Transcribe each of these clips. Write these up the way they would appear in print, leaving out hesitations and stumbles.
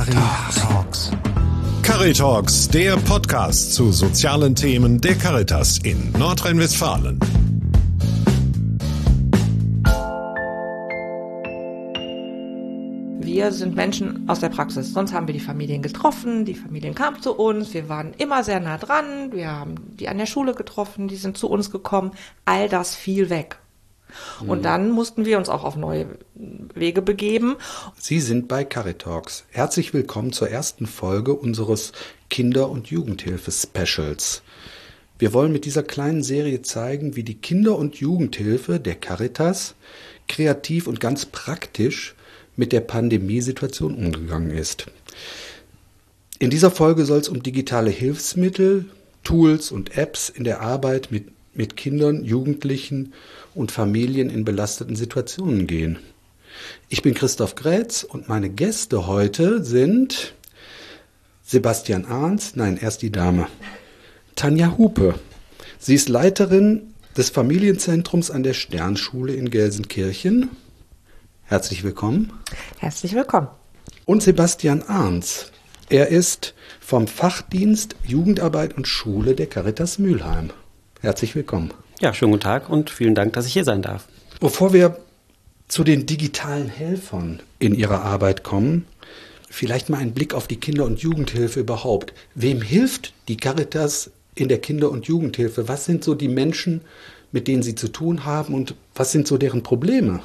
Caritalks. Caritalks, der Podcast zu sozialen Themen der Caritas in Nordrhein-Westfalen. Wir sind Menschen aus der Praxis. Sonst haben wir die Familien getroffen, die Familien kamen zu uns, wir waren immer sehr nah dran, wir haben die an der Schule getroffen, die sind zu uns gekommen. All das fiel weg. Und dann mussten wir uns auch auf neue Wege begeben. Sie sind bei Caritalks. Herzlich willkommen zur ersten Folge unseres Kinder- und Jugendhilfe-Specials. Wir wollen mit dieser kleinen Serie zeigen, wie die Kinder- und Jugendhilfe der Caritas kreativ und ganz praktisch mit der Pandemiesituation umgegangen ist. In dieser Folge soll es um digitale Hilfsmittel, Tools und Apps in der Arbeit mit Kindern, Jugendlichen und Familien in belasteten Situationen gehen. Ich bin Christoph Grätz und meine Gäste heute sind Sebastian Arns, erst die Dame, Tanja Hupe. Sie ist Leiterin des Familienzentrums an der Sternschule in Gelsenkirchen. Herzlich willkommen. Herzlich willkommen. Und Sebastian Arns. Er ist vom Fachdienst Jugendarbeit und Schule der Caritas Mülheim. Herzlich willkommen. Ja, schönen guten Tag und vielen Dank, dass ich hier sein darf. Bevor wir zu den digitalen Helfern in Ihrer Arbeit kommen, vielleicht mal ein Blick auf die Kinder- und Jugendhilfe überhaupt. Wem hilft die Caritas in der Kinder- und Jugendhilfe? Was sind so die Menschen, mit denen Sie zu tun haben und was sind so deren Probleme?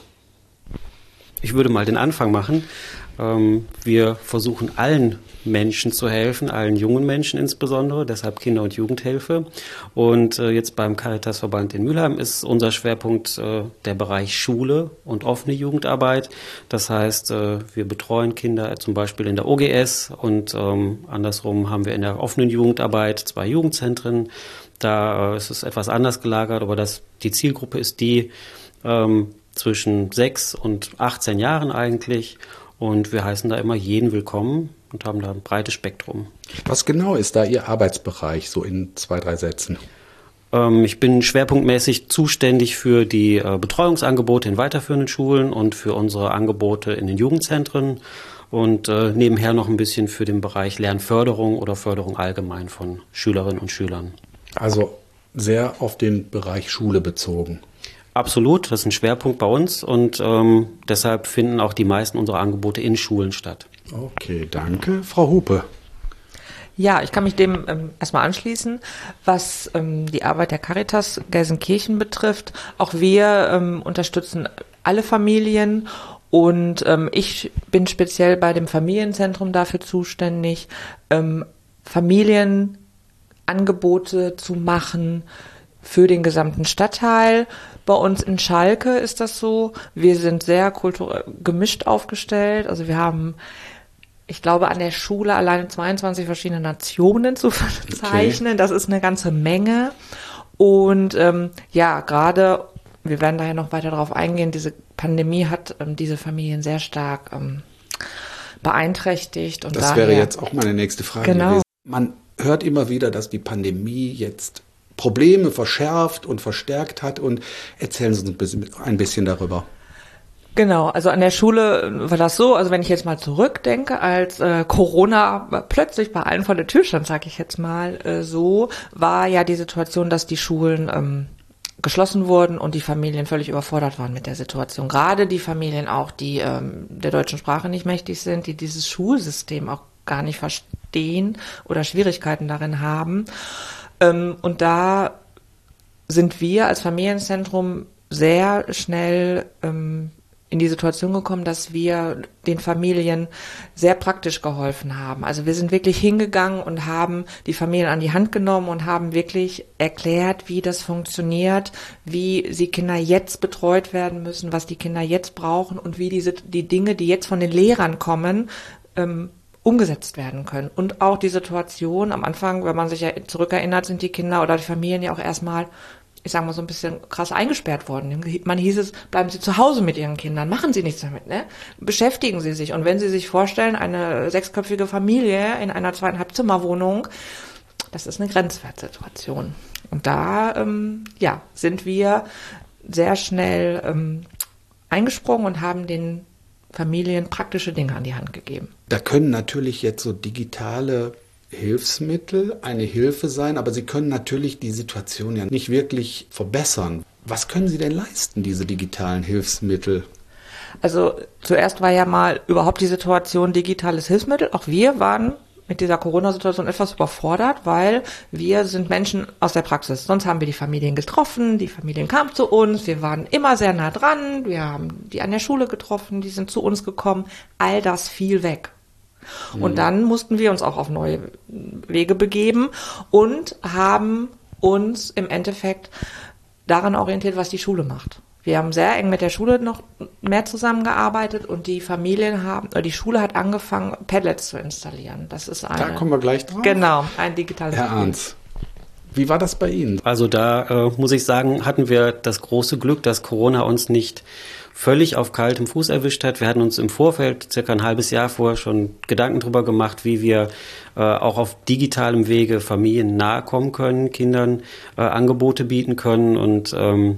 Ich würde mal den Anfang machen. Wir versuchen allen Menschen zu helfen, allen jungen Menschen insbesondere, deshalb Kinder- und Jugendhilfe. Und jetzt beim Caritasverband in Mülheim ist unser Schwerpunkt der Bereich Schule und offene Jugendarbeit. Das heißt, wir betreuen Kinder zum Beispiel in der OGS und andersrum haben wir in der offenen Jugendarbeit 2 Jugendzentren. Da ist es etwas anders gelagert, aber die Zielgruppe ist die zwischen 6 und 18 Jahren eigentlich. Und wir heißen da immer jeden willkommen und haben da ein breites Spektrum. Was genau ist da Ihr Arbeitsbereich, so in 2, 3 Sätzen? Ich bin schwerpunktmäßig zuständig für die Betreuungsangebote in weiterführenden Schulen und für unsere Angebote in den Jugendzentren und nebenher noch ein bisschen für den Bereich Lernförderung oder Förderung allgemein von Schülerinnen und Schülern. Also sehr auf den Bereich Schule bezogen. Absolut, das ist ein Schwerpunkt bei uns und deshalb finden auch die meisten unserer Angebote in Schulen statt. Okay, danke. Frau Hupe. Ja, ich kann mich dem erstmal anschließen, was die Arbeit der Caritas Gelsenkirchen betrifft. Auch wir unterstützen alle Familien und ich bin speziell bei dem Familienzentrum dafür zuständig, Familienangebote zu machen für den gesamten Stadtteil. Bei uns in Schalke ist das so. Wir sind sehr kulturell gemischt aufgestellt. Also wir haben, ich glaube, an der Schule alleine 22 verschiedene Nationen zu verzeichnen. Okay. Das ist eine ganze Menge. Und gerade, wir werden daher noch weiter darauf eingehen, diese Pandemie hat diese Familien sehr stark beeinträchtigt. Und das wäre jetzt auch meine nächste Frage gewesen. Man hört immer wieder, dass die Pandemie jetzt Probleme verschärft und verstärkt hat. Und erzählen Sie uns ein bisschen darüber. Genau, also an der Schule war das so, also wenn ich jetzt mal zurückdenke, als Corona plötzlich bei allen vor der Tür stand, sage ich jetzt mal so, war ja die Situation, dass die Schulen geschlossen wurden und die Familien völlig überfordert waren mit der Situation. Gerade die Familien auch, die der deutschen Sprache nicht mächtig sind, die dieses Schulsystem auch gar nicht verstehen oder Schwierigkeiten darin haben. Und da sind wir als Familienzentrum sehr schnell in die Situation gekommen, dass wir den Familien sehr praktisch geholfen haben. Also wir sind wirklich hingegangen und haben die Familien an die Hand genommen und haben wirklich erklärt, wie das funktioniert, wie die Kinder jetzt betreut werden müssen, was die Kinder jetzt brauchen und wie die Dinge, die jetzt von den Lehrern kommen, umgesetzt werden können. Und auch die Situation am Anfang, wenn man sich ja zurückerinnert, sind die Kinder oder die Familien ja auch erstmal, ich sag mal, so ein bisschen krass eingesperrt worden. Man hieß es, bleiben Sie zu Hause mit Ihren Kindern, machen Sie nichts damit, ne? Beschäftigen Sie sich. Und wenn Sie sich vorstellen, eine 6-köpfige Familie in einer 2,5-Zimmer-Wohnung, das ist eine Grenzwertsituation. Und da, sind wir sehr schnell eingesprungen und haben den Familien praktische Dinge an die Hand gegeben. Da können natürlich jetzt so digitale Hilfsmittel eine Hilfe sein, aber sie können natürlich die Situation ja nicht wirklich verbessern. Was können sie denn leisten, diese digitalen Hilfsmittel? Also zuerst war ja mal überhaupt die Situation digitales Hilfsmittel. Auch wir waren mit dieser Corona-Situation etwas überfordert, weil wir sind Menschen aus der Praxis. Sonst haben wir die Familien getroffen, die Familien kamen zu uns, wir waren immer sehr nah dran, wir haben die an der Schule getroffen, die sind zu uns gekommen. All das fiel weg. Und dann mussten wir uns auch auf neue Wege begeben und haben uns im Endeffekt daran orientiert, was die Schule macht. Wir haben sehr eng mit der Schule noch mehr zusammengearbeitet und die Schule hat angefangen, Padlets zu installieren. Das ist Da kommen wir gleich drauf. Genau, ein digitales Herr Arns, wie war das bei Ihnen? Also da muss ich sagen, hatten wir das große Glück, dass Corona uns nicht völlig auf kaltem Fuß erwischt hat. Wir hatten uns im Vorfeld, circa ein halbes Jahr vorher, schon Gedanken darüber gemacht, wie wir auch auf digitalem Wege Familien nahe kommen können, Kindern Angebote bieten können und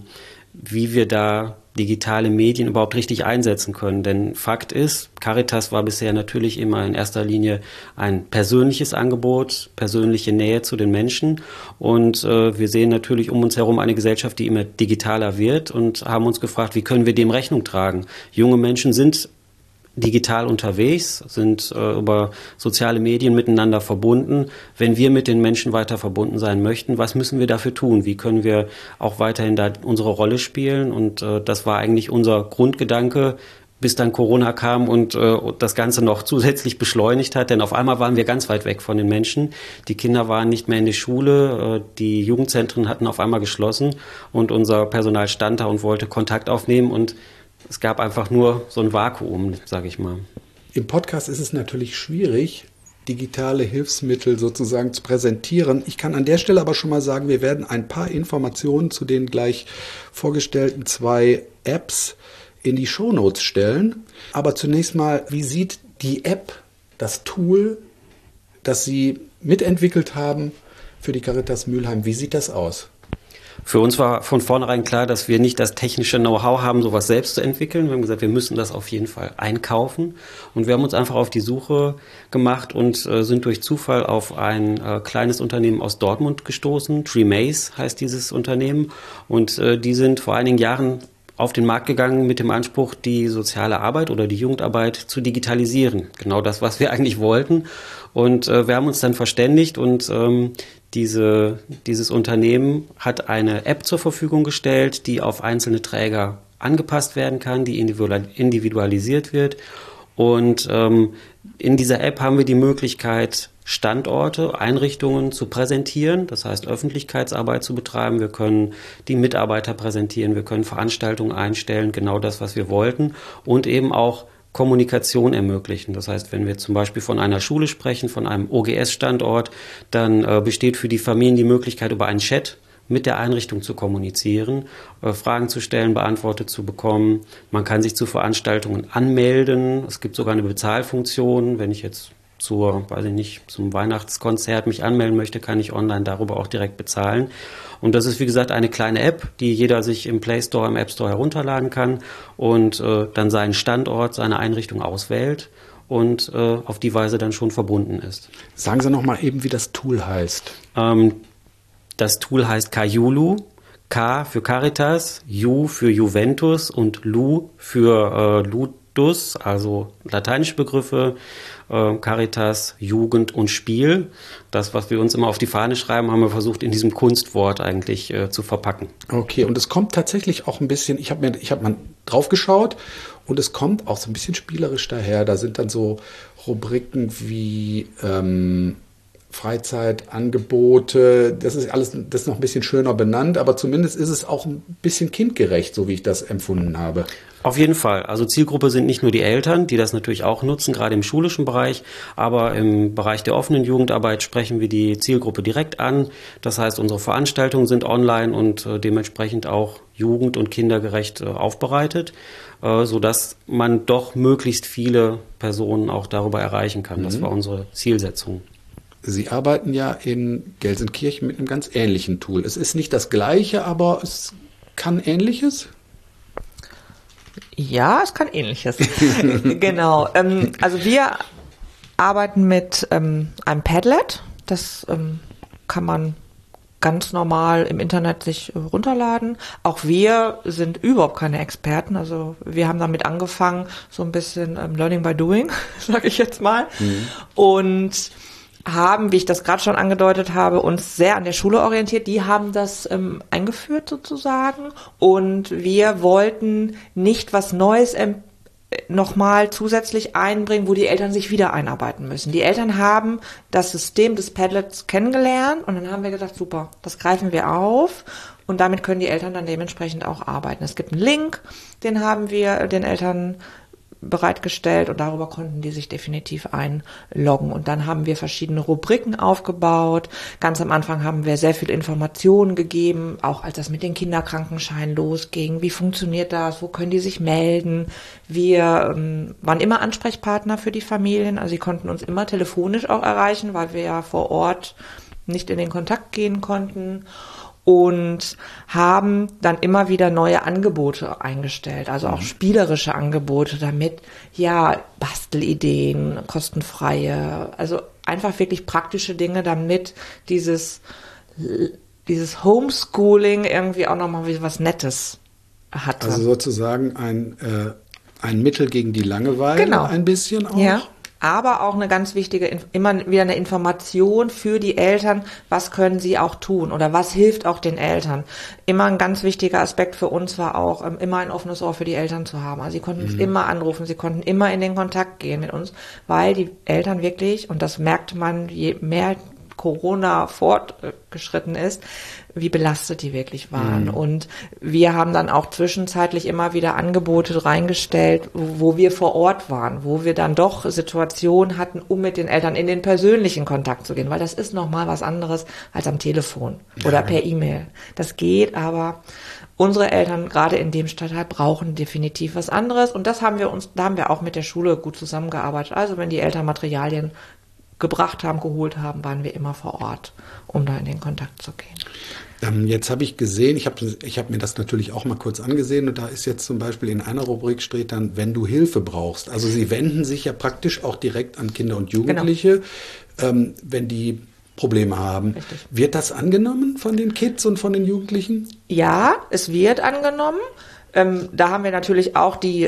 wie wir da digitale Medien überhaupt richtig einsetzen können. Denn Fakt ist, Caritas war bisher natürlich immer in erster Linie ein persönliches Angebot, persönliche Nähe zu den Menschen. Und wir sehen natürlich um uns herum eine Gesellschaft, die immer digitaler wird und haben uns gefragt, wie können wir dem Rechnung tragen? Junge Menschen sind digital unterwegs, sind über soziale Medien miteinander verbunden. Wenn wir mit den Menschen weiter verbunden sein möchten, was müssen wir dafür tun? Wie können wir auch weiterhin da unsere Rolle spielen? Und das war eigentlich unser Grundgedanke, bis dann Corona kam und das Ganze noch zusätzlich beschleunigt hat. Denn auf einmal waren wir ganz weit weg von den Menschen. Die Kinder waren nicht mehr in der Schule, die Jugendzentren hatten auf einmal geschlossen und unser Personal stand da und wollte Kontakt aufnehmen und es gab einfach nur so ein Vakuum, sage ich mal. Im Podcast ist es natürlich schwierig, digitale Hilfsmittel sozusagen zu präsentieren. Ich kann an der Stelle aber schon mal sagen, wir werden ein paar Informationen zu den gleich vorgestellten 2 Apps in die Shownotes stellen. Aber zunächst mal, wie sieht die App, das Tool, das Sie mitentwickelt haben für die Caritas Mülheim, wie sieht das aus? Für uns war von vornherein klar, dass wir nicht das technische Know-how haben, sowas selbst zu entwickeln. Wir haben gesagt, wir müssen das auf jeden Fall einkaufen. Und wir haben uns einfach auf die Suche gemacht und sind durch Zufall auf ein kleines Unternehmen aus Dortmund gestoßen. Tremaze heißt dieses Unternehmen. Und die sind vor einigen Jahren auf den Markt gegangen mit dem Anspruch, die soziale Arbeit oder die Jugendarbeit zu digitalisieren. Genau das, was wir eigentlich wollten. Und wir haben uns dann verständigt und dieses Unternehmen hat eine App zur Verfügung gestellt, die auf einzelne Träger angepasst werden kann, die individualisiert wird. Und in dieser App haben wir die Möglichkeit, Standorte, Einrichtungen zu präsentieren, das heißt Öffentlichkeitsarbeit zu betreiben. Wir können die Mitarbeiter präsentieren, wir können Veranstaltungen einstellen, genau das, was wir wollten, und eben auch Kommunikation ermöglichen. Das heißt, wenn wir zum Beispiel von einer Schule sprechen, von einem OGS-Standort, dann besteht für die Familien die Möglichkeit, über einen Chat mit der Einrichtung zu kommunizieren, Fragen zu stellen, beantwortet zu bekommen. Man kann sich zu Veranstaltungen anmelden. Es gibt sogar eine Bezahlfunktion. Wenn ich jetzt zum Weihnachtskonzert mich anmelden möchte, kann ich online darüber auch direkt bezahlen. Und das ist, wie gesagt, eine kleine App, die jeder sich im Play Store, im App Store herunterladen kann und dann seinen Standort, seine Einrichtung auswählt und auf die Weise dann schon verbunden ist. Sagen Sie noch mal eben, wie das Tool heißt. Das Tool heißt Kayulu. K für Caritas, Ju für Juventus und Lu für Ludus, also lateinische Begriffe, Caritas, Jugend und Spiel. Das, was wir uns immer auf die Fahne schreiben, haben wir versucht, in diesem Kunstwort eigentlich zu verpacken. Okay, und es kommt tatsächlich auch ein bisschen, ich hab mal drauf geschaut und es kommt auch so ein bisschen spielerisch daher. Da sind dann so Rubriken wie Freizeitangebote, das ist noch ein bisschen schöner benannt, aber zumindest ist es auch ein bisschen kindgerecht, so wie ich das empfunden habe. Auf jeden Fall. Also Zielgruppe sind nicht nur die Eltern, die das natürlich auch nutzen, gerade im schulischen Bereich, aber im Bereich der offenen Jugendarbeit sprechen wir die Zielgruppe direkt an. Das heißt, unsere Veranstaltungen sind online und dementsprechend auch jugend- und kindergerecht aufbereitet, sodass man doch möglichst viele Personen auch darüber erreichen kann. Das war unsere Zielsetzung. Sie arbeiten ja in Gelsenkirchen mit einem ganz ähnlichen Tool. Es ist nicht das gleiche, aber es kann Ähnliches? Ja, es kann Ähnliches. Genau. Also wir arbeiten mit einem Padlet. Das kann man ganz normal im Internet sich runterladen. Auch wir sind überhaupt keine Experten. Also wir haben damit angefangen, so ein bisschen Learning by Doing, sage ich jetzt mal. Und haben, wie ich das gerade schon angedeutet habe, uns sehr an der Schule orientiert. Die haben das eingeführt sozusagen. Und wir wollten nicht was Neues nochmal zusätzlich einbringen, wo die Eltern sich wieder einarbeiten müssen. Die Eltern haben das System des Padlets kennengelernt und dann haben wir gesagt, super, das greifen wir auf und damit können die Eltern dann dementsprechend auch arbeiten. Es gibt einen Link, den haben wir den Eltern bereitgestellt und darüber konnten die sich definitiv einloggen. Und dann haben wir verschiedene Rubriken aufgebaut. Ganz am Anfang haben wir sehr viel Informationen gegeben, auch als das mit den Kinderkrankenscheinen losging. Wie funktioniert das? Wo können die sich melden? Wir waren immer Ansprechpartner für die Familien. Also sie konnten uns immer telefonisch auch erreichen, weil wir ja vor Ort nicht in den Kontakt gehen konnten. Und haben dann immer wieder neue Angebote eingestellt, also auch spielerische Angebote, damit ja Bastelideen, kostenfreie, also einfach wirklich praktische Dinge, damit dieses Homeschooling irgendwie auch nochmal was Nettes hatte. Also sozusagen ein Mittel gegen die Langeweile, genau. Ein bisschen auch. Ja. Aber auch eine ganz wichtige, immer wieder eine Information für die Eltern, was können sie auch tun oder was hilft auch den Eltern. Immer ein ganz wichtiger Aspekt für uns war auch, immer ein offenes Ohr für die Eltern zu haben. Also sie konnten uns immer anrufen, sie konnten immer in den Kontakt gehen mit uns, weil die Eltern wirklich, und das merkte man, je mehr Corona fortgeschritten ist, wie belastet die wirklich waren. Und wir haben dann auch zwischenzeitlich immer wieder Angebote reingestellt, wo wir vor Ort waren, wo wir dann doch Situationen hatten, um mit den Eltern in den persönlichen Kontakt zu gehen, weil das ist nochmal was anderes als am Telefon oder per E-Mail. Das geht, aber unsere Eltern, gerade in dem Stadtteil, brauchen definitiv was anderes. Und da haben wir auch mit der Schule gut zusammengearbeitet. Also wenn die Eltern Materialien gebracht haben, geholt haben, waren wir immer vor Ort, um da in den Kontakt zu gehen. Jetzt habe ich gesehen, ich hab mir das natürlich auch mal kurz angesehen und da ist jetzt zum Beispiel in einer Rubrik steht dann, wenn du Hilfe brauchst. Also Sie wenden sich ja praktisch auch direkt an Kinder und Jugendliche, wenn die Probleme haben. Richtig. Wird das angenommen von den Kids und von den Jugendlichen? Ja, es wird angenommen. Da haben wir natürlich auch die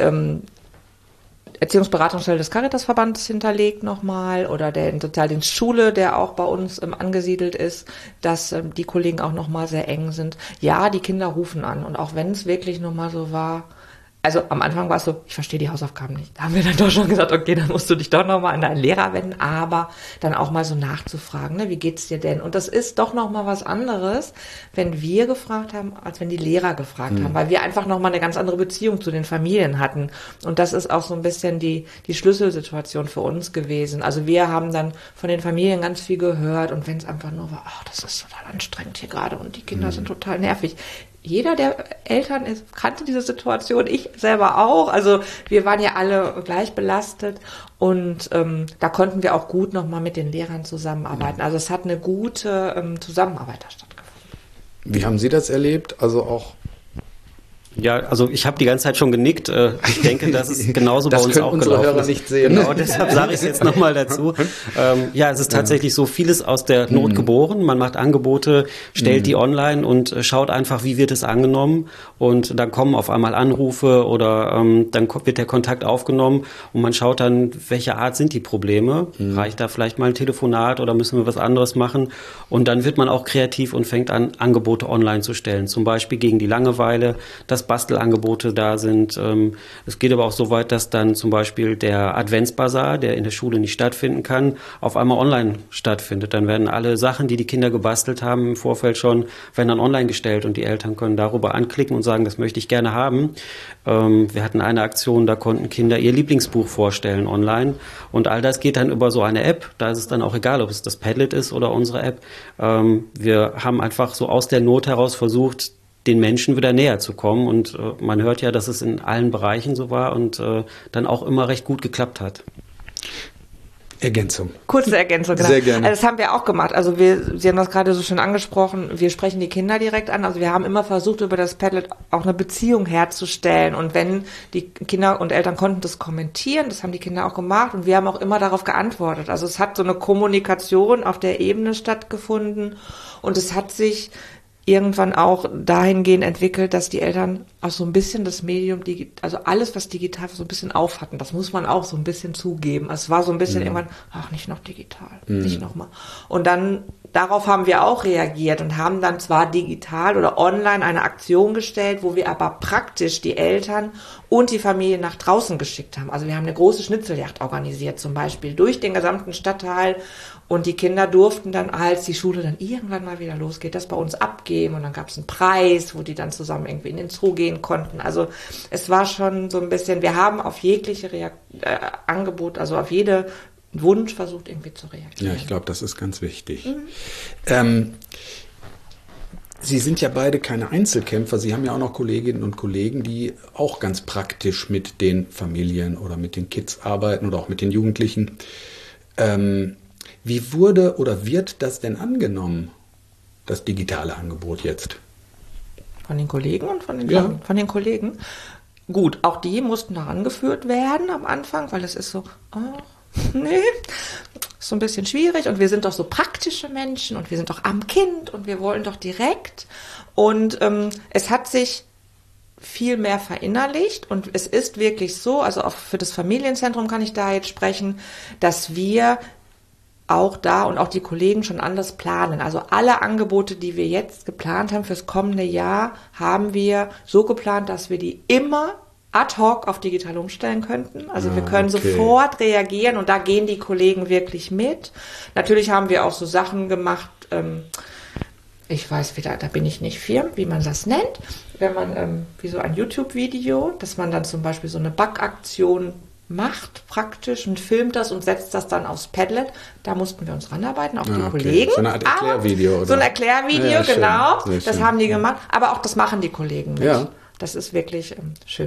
Erziehungsberatungsstelle des Caritasverbandes hinterlegt nochmal oder der Sozialdienst Schule, der auch bei uns angesiedelt ist, dass die Kollegen auch nochmal sehr eng sind. Ja, die Kinder rufen an und auch wenn es wirklich nochmal so war, also am Anfang war es so, ich verstehe die Hausaufgaben nicht. Da haben wir dann doch schon gesagt, okay, dann musst du dich doch nochmal an deinen Lehrer wenden, aber dann auch mal so nachzufragen, ne, wie geht's dir denn? Und das ist doch nochmal was anderes, wenn wir gefragt haben, als wenn die Lehrer gefragt haben, weil wir einfach nochmal eine ganz andere Beziehung zu den Familien hatten. Und das ist auch so ein bisschen die Schlüsselsituation für uns gewesen. Also wir haben dann von den Familien ganz viel gehört und wenn es einfach nur war, ach, das ist total anstrengend hier gerade und die Kinder sind total nervig. Jeder, der Eltern ist, kannte diese Situation, ich selber auch. Also wir waren ja alle gleich belastet und da konnten wir auch gut nochmal mit den Lehrern zusammenarbeiten. Also es hat eine gute Zusammenarbeit da stattgefunden. Wie haben Sie das erlebt? Also auch Ja, also ich habe die ganze Zeit schon genickt. Ich denke, das ist genauso bei uns auch gelaufen. Das können unsere Hörer nicht sehen. Genau, deshalb sage ich es jetzt nochmal dazu. Ja, es ist tatsächlich so vieles aus der Not geboren. Man macht Angebote, stellt die online und schaut einfach, wie wird es angenommen. Und dann kommen auf einmal Anrufe oder dann wird der Kontakt aufgenommen und man schaut dann, welche Art sind die Probleme. Reicht da vielleicht mal ein Telefonat oder müssen wir was anderes machen? Und dann wird man auch kreativ und fängt an, Angebote online zu stellen. Zum Beispiel gegen die Langeweile, dass Bastelangebote da sind. Es geht aber auch so weit, dass dann zum Beispiel der Adventsbasar, der in der Schule nicht stattfinden kann, auf einmal online stattfindet. Dann werden alle Sachen, die die Kinder gebastelt haben im Vorfeld schon, werden dann online gestellt und die Eltern können darüber anklicken und sagen, das möchte ich gerne haben. Wir hatten eine Aktion, da konnten Kinder ihr Lieblingsbuch vorstellen online und all das geht dann über so eine App. Da ist es dann auch egal, ob es das Padlet ist oder unsere App. Wir haben einfach so aus der Not heraus versucht, den Menschen wieder näher zu kommen. Und man hört ja, dass es in allen Bereichen so war und dann auch immer recht gut geklappt hat. Ergänzung. Kurze Ergänzung, genau. Sehr gerne. Also das haben wir auch gemacht. Also Sie haben das gerade so schön angesprochen, wir sprechen die Kinder direkt an. Also wir haben immer versucht, über das Padlet auch eine Beziehung herzustellen. Und wenn die Kinder und Eltern konnten das kommentieren, das haben die Kinder auch gemacht und wir haben auch immer darauf geantwortet. Also es hat so eine Kommunikation auf der Ebene stattgefunden und es hat sich irgendwann auch dahingehend entwickelt, dass die Eltern auch so ein bisschen das Medium, also alles, was digital so ein bisschen auf hatten. Das muss man auch so ein bisschen zugeben. Es war so ein bisschen irgendwann, ach, nicht noch digital, nicht nochmal. Und dann, darauf haben wir auch reagiert und haben dann zwar digital oder online eine Aktion gestellt, wo wir aber praktisch die Eltern und die Familie nach draußen geschickt haben. Also wir haben eine große Schnitzeljagd organisiert, zum Beispiel durch den gesamten Stadtteil. Und die Kinder durften dann, als die Schule dann irgendwann mal wieder losgeht, das bei uns abgeben. Und dann gab es einen Preis, wo die dann zusammen irgendwie in den Zoo gehen konnten. Also es war schon so ein bisschen, wir haben auf jegliche Angebot, also auf jede Wunsch versucht irgendwie zu reagieren. Ja, ich glaube, das ist ganz wichtig. Sie sind ja beide keine Einzelkämpfer. Sie haben ja auch noch Kolleginnen und Kollegen, die auch ganz praktisch mit den Familien oder mit den Kids arbeiten oder auch mit den Jugendlichen. Wie wurde oder wird das denn angenommen, das digitale Angebot jetzt? Von den Kollegen und von den Kollegen. Gut, auch die mussten da angeführt werden am Anfang, weil es ist so, nee, ist so ein bisschen schwierig und wir sind doch so praktische Menschen und wir sind doch am Kind und wir wollen doch direkt. Und es hat sich viel mehr verinnerlicht und es ist wirklich so, also auch für das Familienzentrum kann ich da jetzt sprechen, dass wir auch da und auch die Kollegen schon anders planen. Also alle Angebote, die wir jetzt geplant haben fürs kommende Jahr, haben wir so geplant, dass wir die immer ad hoc auf digital umstellen könnten. Also wir können sofort reagieren und da gehen die Kollegen wirklich mit. Natürlich haben wir auch so Sachen gemacht, ich weiß wieder, da bin ich nicht firm, wie man das nennt, wenn man wie so ein YouTube-Video, dass man dann zum Beispiel so eine Backaktion macht praktisch und filmt das und setzt das dann aufs Padlet. Da mussten wir uns ranarbeiten, auch die Kollegen. So eine Art Erklärvideo, oder? So ein Erklärvideo, ja, genau. Das haben die gemacht. Aber auch das machen die Kollegen mit. Ja. Das ist wirklich schön.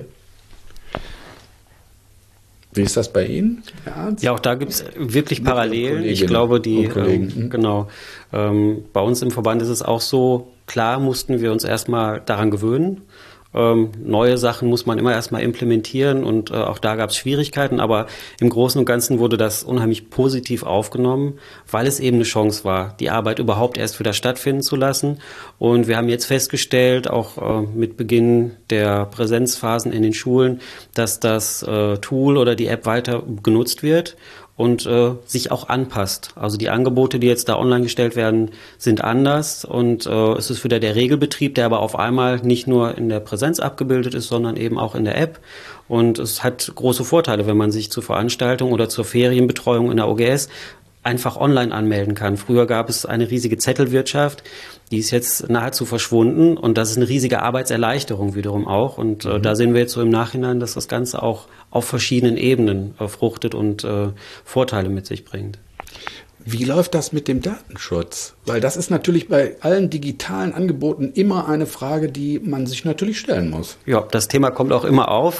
Wie ist das bei Ihnen? Ja, auch da gibt es wirklich Parallelen. Ich glaube, genau. Bei uns im Verband ist es auch so, klar mussten wir uns erstmal daran gewöhnen. Neue Sachen muss man immer erstmal implementieren und auch da gab es Schwierigkeiten, aber im Großen und Ganzen wurde das unheimlich positiv aufgenommen, weil es eben eine Chance war, die Arbeit überhaupt erst wieder stattfinden zu lassen. Und wir haben jetzt festgestellt, auch mit Beginn der Präsenzphasen in den Schulen, dass das Tool oder die App weiter genutzt wird und sich auch anpasst. Also die Angebote, die jetzt da online gestellt werden, sind anders und es ist wieder der Regelbetrieb, der aber auf einmal nicht nur in der Präsenz abgebildet ist, sondern eben auch in der App. Und es hat große Vorteile, wenn man sich zur Veranstaltung oder zur Ferienbetreuung in der OGS einfach online anmelden kann. Früher gab es eine riesige Zettelwirtschaft, die ist jetzt nahezu verschwunden und das ist eine riesige Arbeitserleichterung wiederum auch. Und da sehen wir jetzt so im Nachhinein, dass das Ganze auch auf verschiedenen Ebenen fruchtet und Vorteile mit sich bringt. Wie läuft das mit dem Datenschutz? Weil das ist natürlich bei allen digitalen Angeboten immer eine Frage, die man sich natürlich stellen muss. Ja, das Thema kommt auch immer auf.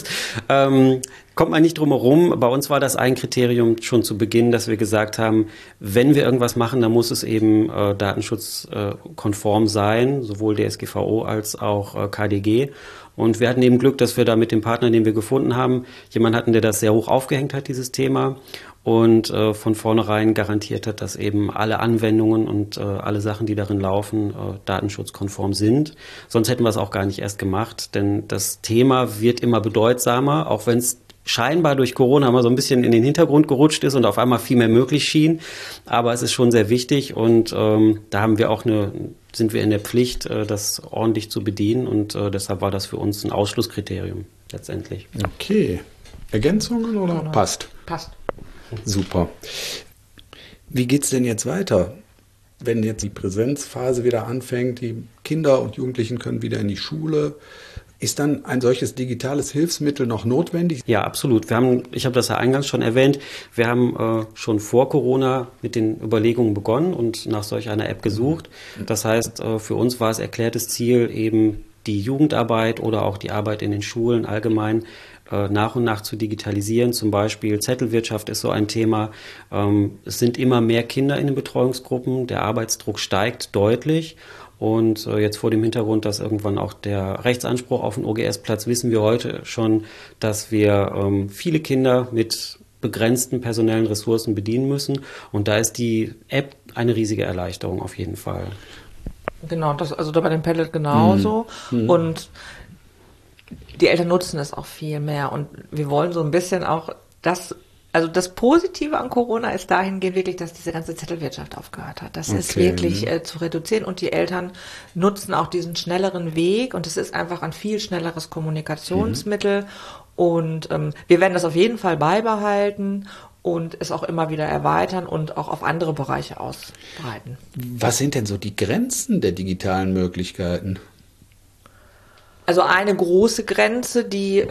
Kommt man nicht drum herum. Bei uns war das ein Kriterium schon zu Beginn, dass wir gesagt haben, wenn wir irgendwas machen, dann muss es eben datenschutzkonform sein, sowohl DSGVO als auch KDG. Und wir hatten eben Glück, dass wir da mit dem Partner, den wir gefunden haben, jemanden hatten, der das sehr hoch aufgehängt hat, dieses Thema. Und von vornherein garantiert hat, dass eben alle Anwendungen und alle Sachen, die darin laufen, datenschutzkonform sind. Sonst hätten wir es auch gar nicht erst gemacht, denn das Thema wird immer bedeutsamer, auch wenn es scheinbar durch Corona mal so ein bisschen in den Hintergrund gerutscht ist und auf einmal viel mehr möglich schien. Aber es ist schon sehr wichtig und da haben wir auch sind wir in der Pflicht, das ordentlich zu bedienen und deshalb war das für uns ein Ausschlusskriterium letztendlich. Okay. Ergänzungen oder passt? Passt. Super. Wie geht's denn jetzt weiter? Wenn jetzt die Präsenzphase wieder anfängt, die Kinder und Jugendlichen können wieder in die Schule, ist dann ein solches digitales Hilfsmittel noch notwendig? Ja, absolut. Ich habe das ja eingangs schon erwähnt, wir haben schon vor Corona mit den Überlegungen begonnen und nach solch einer App gesucht. Das heißt, für uns war es erklärtes Ziel, eben die Jugendarbeit oder auch die Arbeit in den Schulen allgemein nach und nach zu digitalisieren. Zum Beispiel Zettelwirtschaft ist so ein Thema. Es sind immer mehr Kinder in den Betreuungsgruppen. Der Arbeitsdruck steigt deutlich. Und jetzt vor dem Hintergrund, dass irgendwann auch der Rechtsanspruch auf den OGS-Platz, wissen wir heute schon, dass wir viele Kinder mit begrenzten personellen Ressourcen bedienen müssen. Und da ist die App eine riesige Erleichterung auf jeden Fall. Genau, also da bei dem Padlet genauso. Und die Eltern nutzen es auch viel mehr. Und wir wollen so ein bisschen auch das Positive an Corona ist dahingehend wirklich, dass diese ganze Zettelwirtschaft aufgehört hat. Das ist wirklich zu reduzieren und die Eltern nutzen auch diesen schnelleren Weg und es ist einfach ein viel schnelleres Kommunikationsmittel und wir werden das auf jeden Fall beibehalten und es auch immer wieder erweitern und auch auf andere Bereiche ausbreiten. Was sind denn so die Grenzen der digitalen Möglichkeiten? Also eine große Grenze, die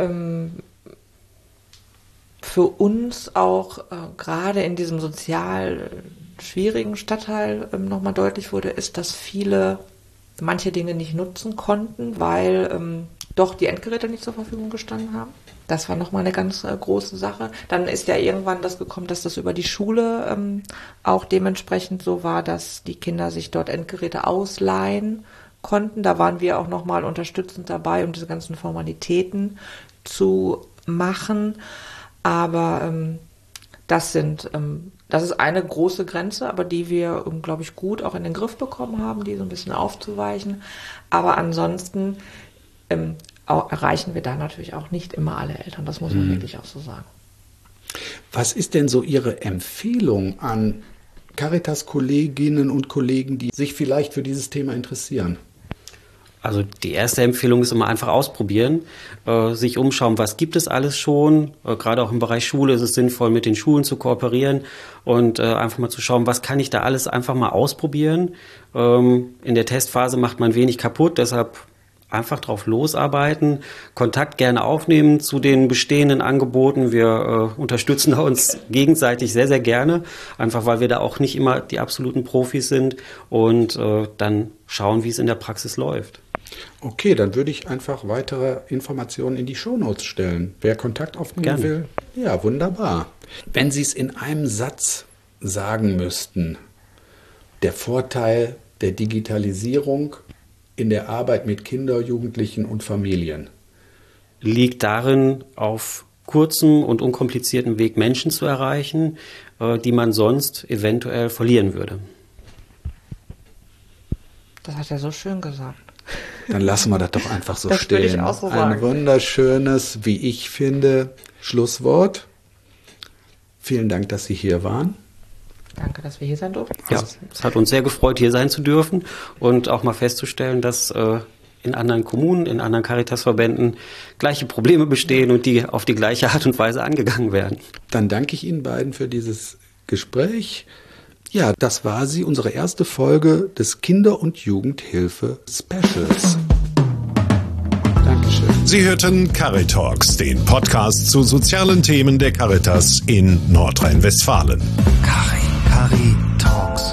für uns auch gerade in diesem sozial schwierigen Stadtteil nochmal deutlich wurde, ist, dass viele manche Dinge nicht nutzen konnten, weil doch die Endgeräte nicht zur Verfügung gestanden haben. Das war nochmal eine ganz große Sache. Dann ist ja irgendwann das gekommen, dass das über die Schule auch dementsprechend so war, dass die Kinder sich dort Endgeräte ausleihen konnten. Da waren wir auch nochmal unterstützend dabei, um diese ganzen Formalitäten zu machen. Aber das ist eine große Grenze, aber die wir, glaube ich, gut auch in den Griff bekommen haben, die so ein bisschen aufzuweichen. Aber ansonsten erreichen wir da natürlich auch nicht immer alle Eltern. Das muss man wirklich auch so sagen. Was ist denn so Ihre Empfehlung an Caritas-Kolleginnen und Kollegen, die sich vielleicht für dieses Thema interessieren? Also die erste Empfehlung ist immer einfach ausprobieren, sich umschauen, was gibt es alles schon. Gerade auch im Bereich Schule ist es sinnvoll, mit den Schulen zu kooperieren und einfach mal zu schauen, was kann ich da alles einfach mal ausprobieren. In der Testphase macht man wenig kaputt, deshalb einfach drauf losarbeiten, Kontakt gerne aufnehmen zu den bestehenden Angeboten. Wir unterstützen uns gegenseitig sehr, sehr gerne, einfach weil wir da auch nicht immer die absoluten Profis sind und dann schauen, wie es in der Praxis läuft. Okay, dann würde ich einfach weitere Informationen in die Shownotes stellen. Wer Kontakt aufnehmen will, ja, wunderbar. Wenn Sie es in einem Satz sagen müssten, der Vorteil der Digitalisierung in der Arbeit mit Kindern, Jugendlichen und Familien? Liegt darin, auf kurzem und unkompliziertem Weg Menschen zu erreichen, die man sonst eventuell verlieren würde. Das hat er so schön gesagt. Dann lassen wir das doch einfach so das stehen. Würde ich auch so sagen. Ein wunderschönes, wie ich finde, Schlusswort. Vielen Dank, dass Sie hier waren. Danke, dass wir hier sein durften. Ja, es hat uns sehr gefreut, hier sein zu dürfen und auch mal festzustellen, dass in anderen Kommunen, in anderen Caritas-Verbänden gleiche Probleme bestehen und die auf die gleiche Art und Weise angegangen werden. Dann danke ich Ihnen beiden für dieses Gespräch. Ja, das war sie, unsere erste Folge des Kinder- und Jugendhilfe-Specials. Dankeschön. Sie hörten Caritalks, den Podcast zu sozialen Themen der Caritas in Nordrhein-Westfalen. Cari Talks.